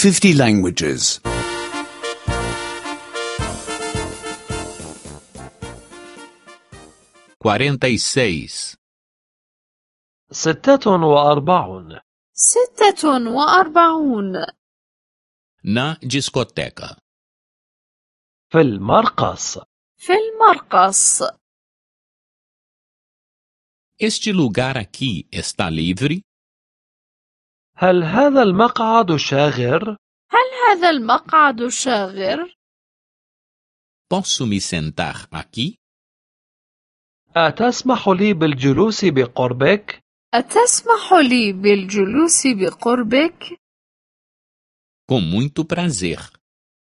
50 languages. 46. 46. 46. Na discoteca. في المرقص. في المرقص. Este lugar aqui está livre? هل هذا المقعد شاغر؟ هل هذا المقعد شاغر؟ Posso me sentar aqui? أتسمح لي بالجلوس بقربك؟ أتسمح لي بالجلوس بقربك؟ Com muito prazer.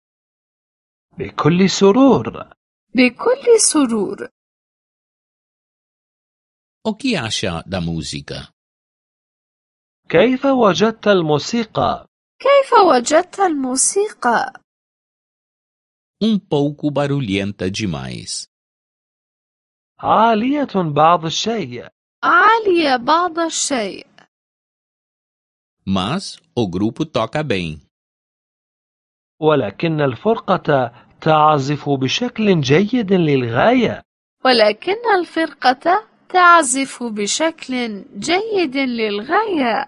بكل سرور. بكل سرور. O que acha da música? كيف وجدت الموسيقى؟ كيف وجدت الموسيقى؟ Pouco barulhenta demais. عالية بعض الشيء. عالية بعض الشيء. Mas o grupo toca bem. ولكن الفرقة تعزف بشكل جيد للغاية. ولكن الفرقة تعزف بشكل جيد للغاية.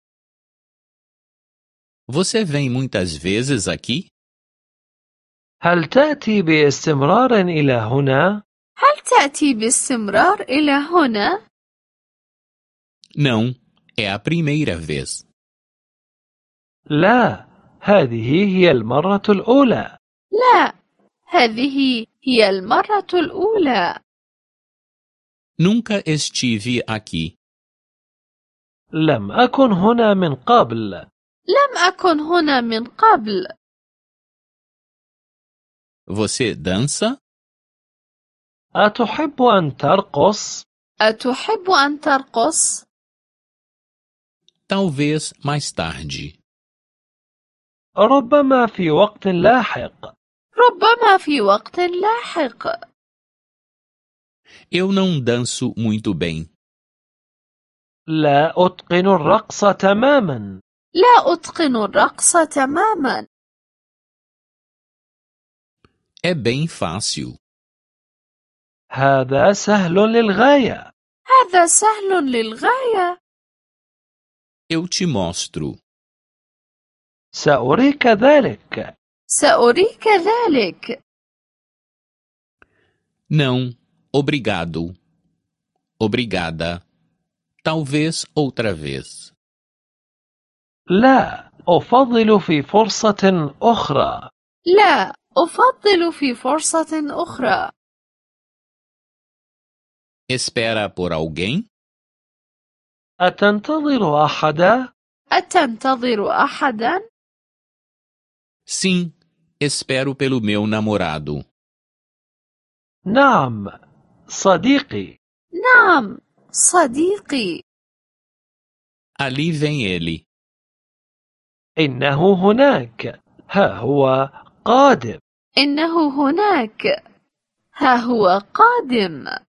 Você vem muitas vezes aqui? هل تأتي باستمرار إلى هنا؟ هل تأتي باستمرار إلى هنا؟ Não, é a primeira vez. لا، هذه هي المرة الأولى. لا، هذه هي المرة الأولى. Nunca estive aqui. لم أكن هنا من قبل. لم أكن هنا من قبل. Você dança? أتحب أن ترقص؟ أتحب أن ترقص؟ Talvez mais tarde. ربما في وقت لاحق. ربما في وقت لاحق. Eu não danço muito bem. لا أتقن الرقص تماما. لا أتقن الرقص تماما. É bem fácil. هذا سهل للغاية. هذا سهل للغاية. Eu te mostro. سأريك ذلك. سأريك ذلك. Não, obrigado. Obrigada. Talvez outra vez. لا، أفضل في فرصة أخرى. لا، أفضل في فرصة أخرى. Espera por alguém? أتنتظر أحدا؟ أتنتظر أحدا؟ Sim, espero pelo meu namorado. نعم، صديقي. نعم، صديقي. Ali vem ele. إنه هناك. ها هو قادم. إنه هناك. ها هو قادم.